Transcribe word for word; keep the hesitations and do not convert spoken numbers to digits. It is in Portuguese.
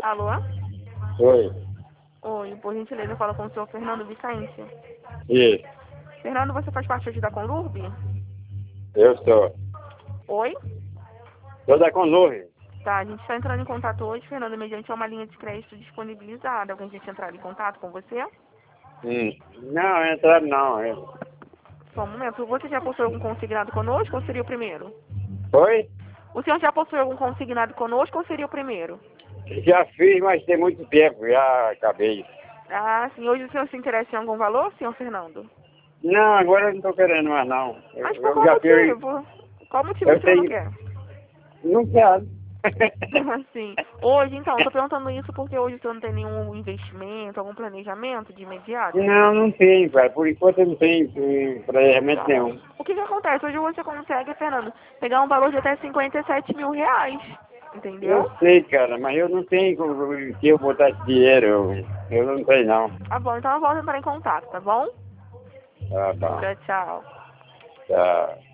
Alô? Oi. Oi, por gentileza, fala com o senhor Fernando Vicente. Isso. Fernando, você faz parte hoje da Conlurb? Eu sou. Oi? Sou da Conlurb. Tá, a gente está entrando em contato hoje, Fernando, mediante uma linha de crédito disponibilizada. Alguém já tinha entrado em contato com você? Hum. Não, entraram não. é- Só um momento. Você já possui algum consignado conosco ou seria o primeiro? Foi? O senhor já possui algum consignado conosco ou seria o primeiro? Já fiz, mas tem muito tempo, já acabei. Ah, sim. Hoje o senhor se interessa em algum valor, senhor Fernando? Não, agora eu não tô querendo mais não. Eu, Mas por eu qual já fiz. motivo? Qual motivo o Eu senhor não tenho. quer? Não quero. Sim. Hoje, então, eu tô perguntando isso porque hoje o senhor não tem nenhum investimento, algum planejamento de imediato? Não, não tenho, cara. Por enquanto eu não tenho hum, planejamento nenhum. O que que acontece? Hoje você consegue, Fernando, pegar um valor de até cinquenta e sete mil reais. Eu Entendeu? sei, cara, mas eu não tenho como que eu botar esse dinheiro. Eu, eu não tenho não. Tá bom, então eu volto a entrar em contato, tá bom? Tá bom. Tchau, tchau. Tá.